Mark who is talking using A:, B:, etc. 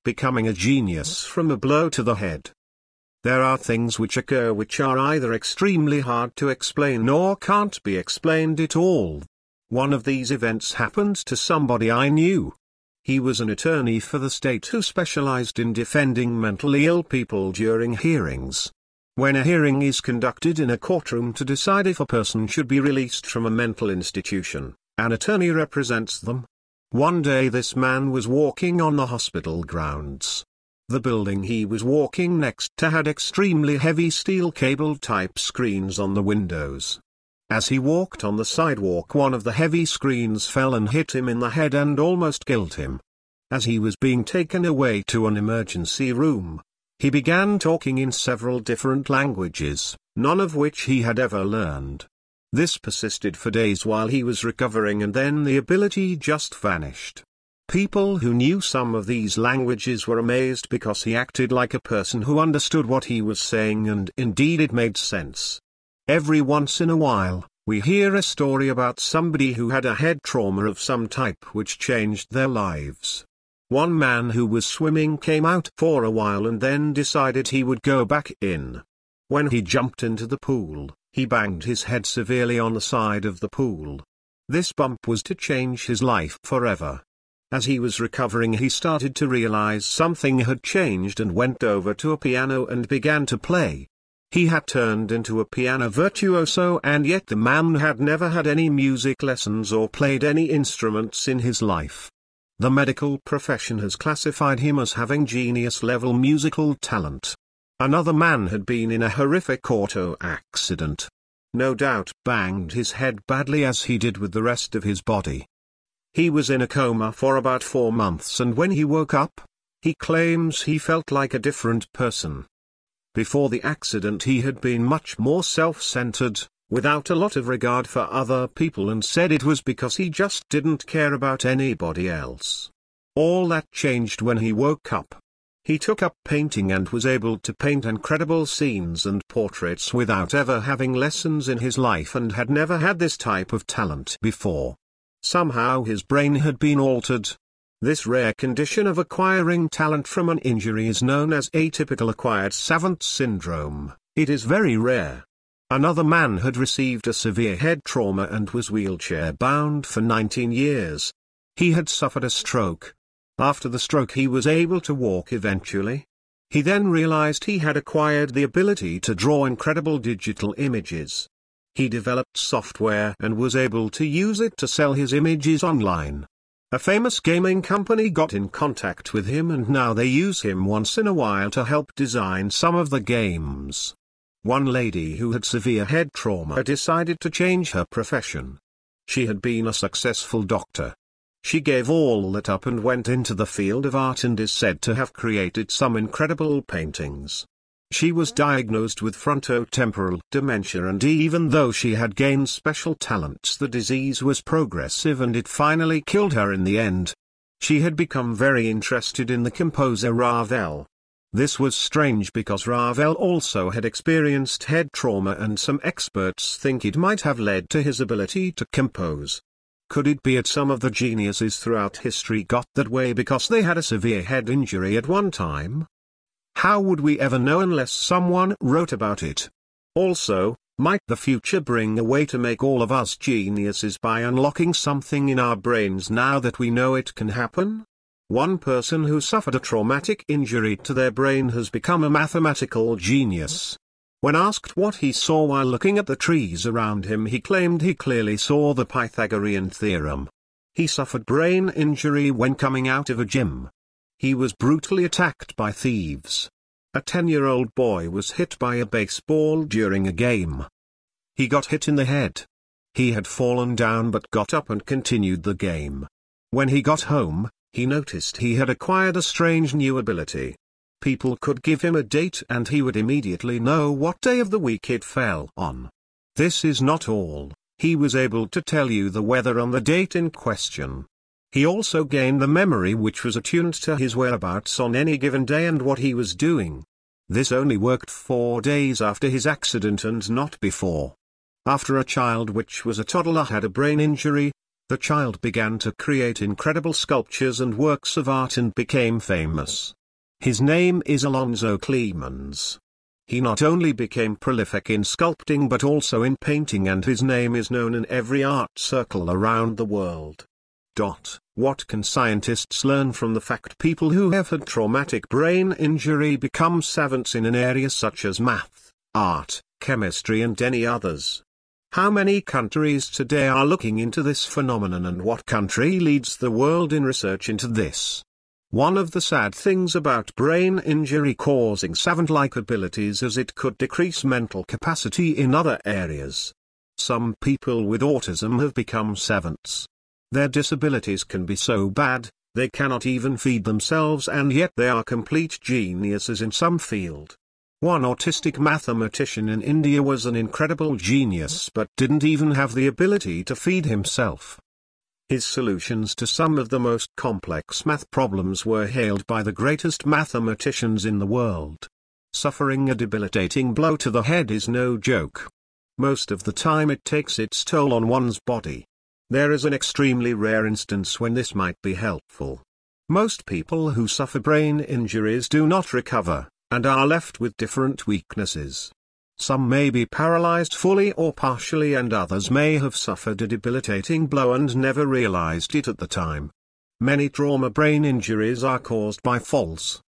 A: becoming a genius from a blow to the head. There are things which occur which are either extremely hard to explain or can't be explained at all. One of these events happened to somebody I knew. He was an attorney for the state who specialized in defending mentally ill people during hearings. When a hearing is conducted in a courtroom to decide if a person should be released from a mental institution, an attorney represents them. One day this man was walking on the hospital grounds. The building he was walking next to had extremely heavy steel cable-type screens on the windows. As he walked on the sidewalk, one of the heavy screens fell and hit him in the head and almost killed him. As he was being taken away to an emergency room, he began talking in several different languages, none of which he had ever learned. This persisted for days while he was recovering, and then the ability just vanished. People who knew some of these languages were amazed because he acted like a person who understood what he was saying, and indeed it made sense. Every once in a while, we hear a story about somebody who had a head trauma of some type which changed their lives. One man who was swimming came out for a while and then decided he would go back in. When he jumped into the pool, he banged his head severely on the side of the pool. This bump was to change his life forever. As he was recovering, he started to realize something had changed and went over to a piano and began to play. He had turned into a piano virtuoso, and yet the man had never had any music lessons or played any instruments in his life. The medical profession has classified him as having genius-level musical talent. Another man had been in a horrific auto accident. No doubt banged his head badly as he did with the rest of his body. He was in a coma for about 4 months, and when he woke up, he claims he felt like a different person. Before the accident he had been much more self-centered, without a lot of regard for other people, and said it was because he just didn't care about anybody else. All that changed when he woke up. He took up painting and was able to paint incredible scenes and portraits without ever having lessons in his life, and had never had this type of talent before. Somehow his brain had been altered. This rare condition of acquiring talent from an injury is known as atypical acquired savant syndrome. It is very rare. Another man had received a severe head trauma and was wheelchair-bound for 19 years. He had suffered a stroke. After the stroke he was able to walk eventually. He then realized he had acquired the ability to draw incredible digital images. He developed software and was able to use it to sell his images online. A famous gaming company got in contact with him, and now they use him once in a while to help design some of the games. One lady who had severe head trauma decided to change her profession. She had been a successful doctor. She gave all that up and went into the field of art and is said to have created some incredible paintings. She was diagnosed with frontotemporal dementia, and even though she had gained special talents, the disease was progressive and it finally killed her in the end. She had become very interested in the composer Ravel. This was strange because Ravel also had experienced head trauma, and some experts think it might have led to his ability to compose. Could it be that some of the geniuses throughout history got that way because they had a severe head injury at one time? How would we ever know unless someone wrote about it? Also, might the future bring a way to make all of us geniuses by unlocking something in our brains now that we know it can happen? One person who suffered a traumatic injury to their brain has become a mathematical genius. When asked what he saw while looking at the trees around him, he claimed he clearly saw the Pythagorean theorem. He suffered brain injury when coming out of a gym. He was brutally attacked by thieves. A 10-year-old boy was hit by a baseball during a game. He got hit in the head. He had fallen down but got up and continued the game. When he got home, he noticed he had acquired a strange new ability. People could give him a date and he would immediately know what day of the week it fell on. This is not all, he was able to tell you the weather on the date in question. He also gained the memory which was attuned to his whereabouts on any given day and what he was doing. This only worked 4 days after his accident and not before. After a child which was a toddler had a brain injury, The child began to create incredible sculptures and works of art and became famous. His name is Alonzo Clemens. He not only became prolific in sculpting but also in painting, and his name is known in every art circle around the world. What can scientists learn from the fact people who have had traumatic brain injury become savants in an area such as math, art, chemistry and any others? How many countries today are looking into this phenomenon, and what country leads the world in research into this? One of the sad things about brain injury causing savant-like abilities is it could decrease mental capacity in other areas. Some people with autism have become savants. Their disabilities can be so bad, they cannot even feed themselves, and yet they are complete geniuses in some field. One autistic mathematician in India was an incredible genius but didn't even have the ability to feed himself. His solutions to some of the most complex math problems were hailed by the greatest mathematicians in the world. Suffering a debilitating blow to the head is no joke. Most of the time it takes its toll on one's body. There is an extremely rare instance when this might be helpful. Most people who suffer brain injuries do not recover, and are left with different weaknesses. Some may be paralyzed fully or partially, and others may have suffered a debilitating blow and never realized it at the time. Many trauma brain injuries are caused by falls,